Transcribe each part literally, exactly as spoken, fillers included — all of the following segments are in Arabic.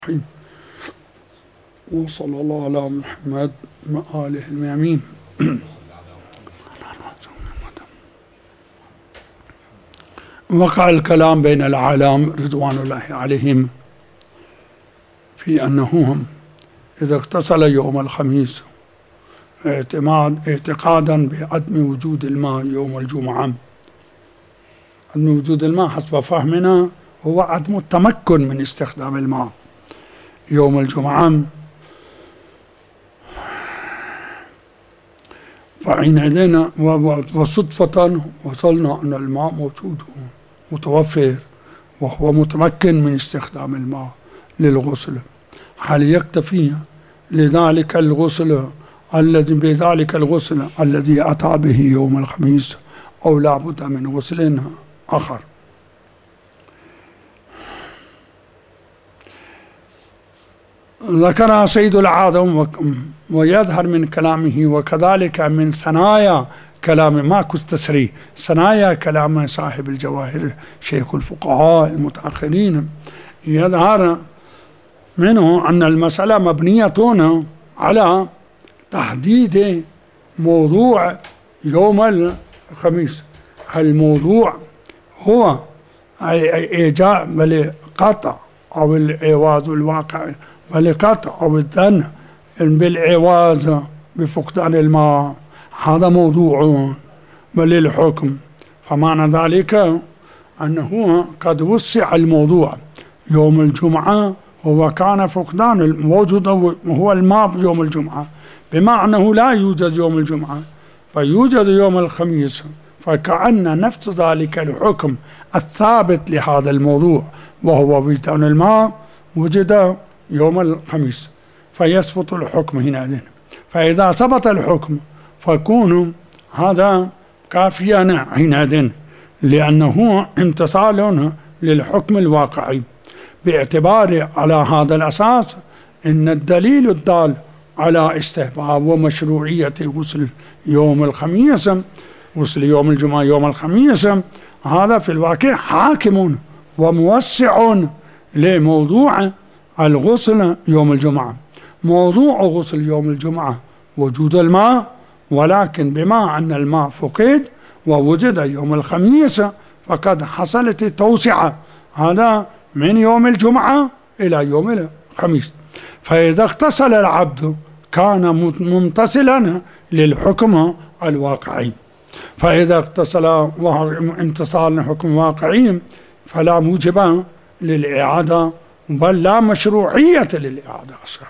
وصلى الله على محمد وآله الميامين. وقع الكلام بين العالم رضوان الله عليهم في أنهم إذا اغتسل يوم الخميس اعتماد اعتقادا بعدم وجود الماء يوم الجمعة. عدم وجود الماء حسب فهمنا هو عدم التمكن من استخدام الماء يوم الجمعة، فحينئذ وصدفة وصلنا أن الماء موجود متوفر وهو متمكن من استخدام الماء للغسل. هل يكتفي لذلك الغسل الذي بذلك الغسل الذي أتى به يوم الخميس أو لا بد من غسل آخر؟ ذكر سيد العالم ويظهر من كلامه وكذلك من ثنايا كلام ماكو تسري ثنايا كلام صاحب الجواهر شيخ الفقهاء المتأخرين، يظهر منه أن المسألة مبنية على تحديد موضوع يوم الخميس. الموضوع هو إيجاب بالقطع أو العوض الواقع بالقطع أو الظن بالعوض بفقدان الماء، هذا موضوع وللحكم. فمعنى ذلك أنه قد وسع الموضوع يوم الجمعة، هو كان فقدان الموجود هو الماء يوم الجمعة، بما أنه لا يوجد يوم الجمعة فيوجد يوم الخميس، فكأن نفس ذلك الحكم الثابت لهذا الموضوع وهو وجدان الماء وجد يوم الخميس، فيثبت الحكم هنا. فإذا ثبت الحكم فيكون هذا كافيا حينئذ، لأنه امتثال للحكم الواقعي، باعتبار على هذا الأساس إن الدليل الدال على استحباب ومشروعية غسل يوم الخميس غسل يوم الجمعة يوم الخميس هذا في الواقع حاكم وموسع لموضوع الغسل يوم الجمعة. موضوع غسل يوم الجمعة وجود الماء، ولكن بما أن الماء فقد ووجد يوم الخميس فقد حصلت التوسعة، هذا من يوم الجمعة إلى يوم الخميس. فإذا اغتسل العبد كان ممتثلا للحكم الواقعي، فإذا اغتسل امتثال للحكم الواقعي فلا موجب للإعادة بل لا مشروعية للإعادة أصلا.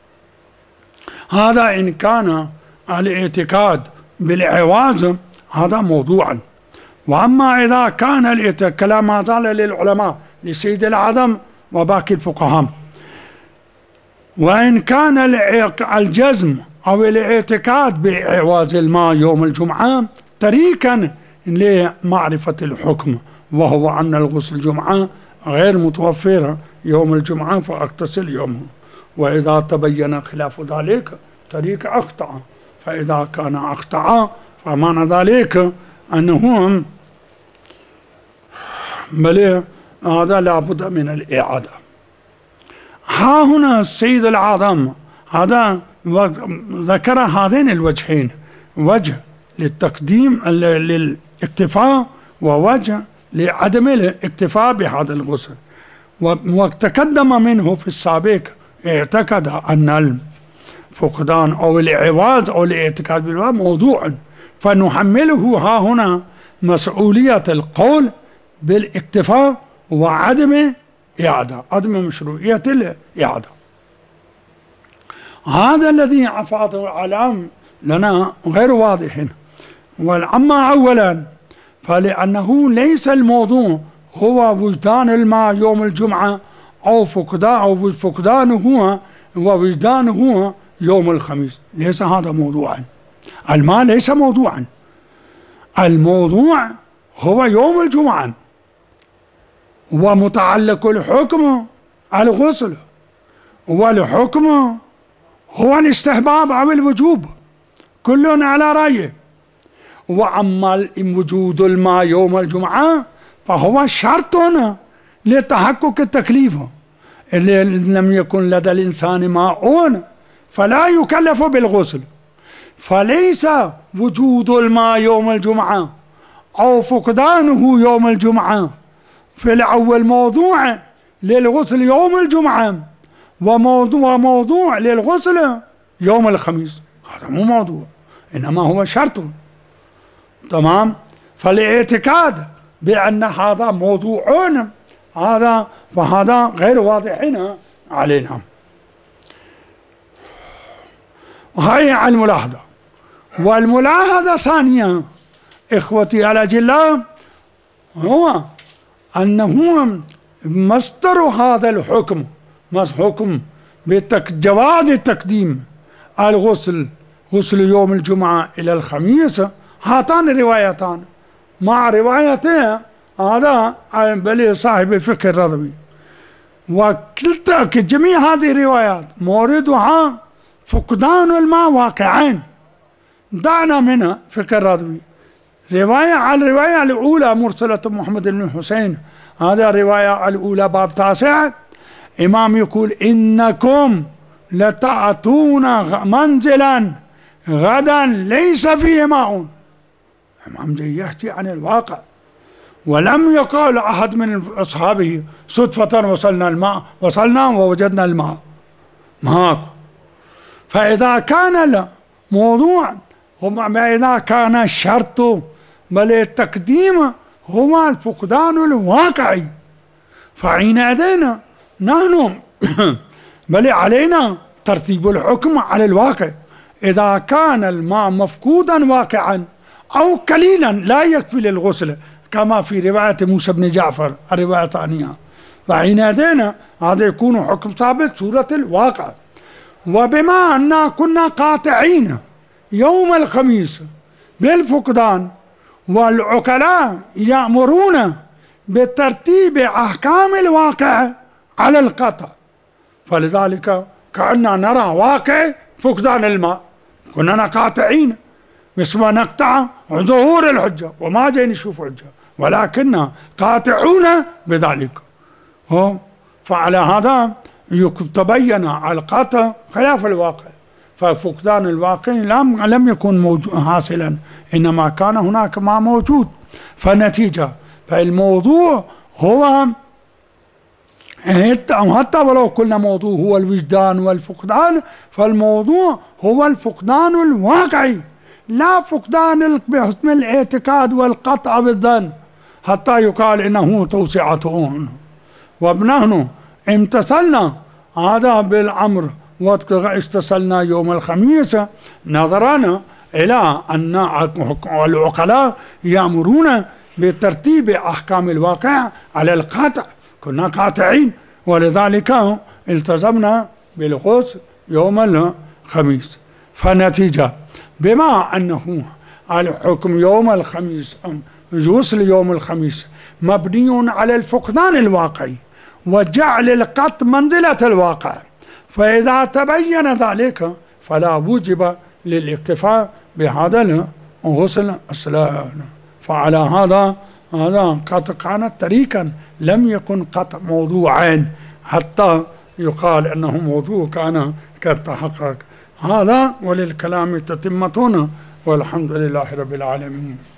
هذا إن كان الاعتقاد بالعواز هذا موضوعا. وأما إذا كان الكلام هذا للعلماء لسيد العدم وباقي الفقهاء، وإن كان الجزم أو الاعتقاد بعواز الماء يوم الجمعة طريقا لمعرفة الحكم، وهو أن الغسل الجمعة غير متوفر يوم الجمعة فاغتسل يومه، وإذا تبين خلاف ذلك طريق أخطأ، فإذا كان أخطأ فمعنى ذلك أنه بل هذا لابد من الإعادة. ها هنا السيد العظم هذا ذكر هذين الوجهين، وجه للتقديم للاكتفاء ووجه لعدم الاكتفاء بهذا الغسل. وتقدم منه في السابق اعتقد أن الفقدان أو العواز أو الاعتقاد بالله موضوع، فنحمله ها هنا مسؤولية القول بالاكتفاء وعدم إعادة، عدم مشروعية الإعادة. هذا الذي أفاض العلام لنا غير واضح. وأما أولا فلأنه ليس الموضوع هو وجدان الماء يوم الجمعة أو فقدان أو فقدانه هو ووجدانه يوم الخميس، ليس هذا موضوعا. الماء ليس موضوعا، الموضوع هو يوم الجمعة، ومتعلق الحكم الغسل، والحكم هو الاستحباب أو الوجوب، كل على رأيه. وأما وجود الماء يوم الجمعة فهو شرط لتحقق التكليف، اللي لم يكن لدى الإنسان ماء فلا يكلف بالغسل. فليس وجود الماء يوم الجمعة أو فقدانه يوم الجمعة في الأول موضوع للغسل يوم الجمعة، وموضوع موضوع للغسل يوم الخميس، هذا مو موضوع، إنما هو شرط. تمام. فالاعتقاد بأن هذا موضوع هذا فهذا غير واضح هنا علينا. وهي الملاحظة. والملاحظة ثانية إخوتي الأجلاء هو أنه مصدر هذا الحكم حكم بجواز التقديم الغسل غسل يوم الجمعة إلى الخميس، هاتان الروايتان مع روايتين هذا بل صاحب الفقه الرضوي، وكلتا جميع هذه الروايات موردها فقدان الماء واقعين. دعنا منها فقه الرضوي رواية على الرواية الأولى مرسلة محمد بن حسين، هذا الرواية الأولى باب تاسع، إمام يقول إنكم لتأتون منزلا غدا ليس فيه ماء. إمام جاي يحكي عن الواقع، ولم يقال أحد من أصحابه صدفة وصلنا الماء وصلنا ووجدنا الماء ماكو. فإذا كان الموضوع إذا كان الشرط بل التقديم هو الفقدان الواقعي، فحينئذ نحن بل علينا ترتيب الحكم على الواقع. إذا كان الماء مفقودا واقعا أو قليلا لا يكفي للغسل كما في رواية موسى بن جعفر الرواية الثانية، فحينئذ هذا يكون حكم ثابت سورة الواقع. وبما أننا كنا قاطعين يوم الخميس بالفقدان والعقلاء يأمرون بترتيب أحكام الواقع على القطع، فلذلك كأننا نرى واقع فقدان الماء، كنا قاطعين مثل ما نقطع ظهور الحجة وما جاي نشوف حجة، ولكننا قاطعون بذلك. فعلى هذا تبين القطع خلاف الواقع، ففقدان الواقع لم لم يكن حاصلا، إنما كان هناك ما موجود. فالنتيجة فالموضوع هو حتى ولو قلنا موضوع هو الوجدان والفقدان، فالموضوع هو الفقدان الواقعي لا فقدان بحسن الاعتقاد والقطع بالظن حتى يقال إنه توسعة. ونحن امتثلنا هذا بالأمر واتصلنا يوم الخميس نظرنا إلى أن العقلاء يأمرون بترتيب أحكام الواقع على القاطع، كنا قاطعين، ولذلك التزمنا بالغسل يوم الخميس. فالنتيجة بما أنه الحكم يوم الخميس أم غسل يوم الخميس مبني على الفقدان الواقعي وجعل القط منزلة الواقع، فإذا تبين ذلك فلا وجب للاكتفاء بهذا الغسل أصلا. فعلى هذا هذا قد كانت طريقا لم يكن قط موضوعين حتى يقال أنه موضوع كان قد تحقق. هذا وللكلام تتمتون، والحمد لله رب العالمين.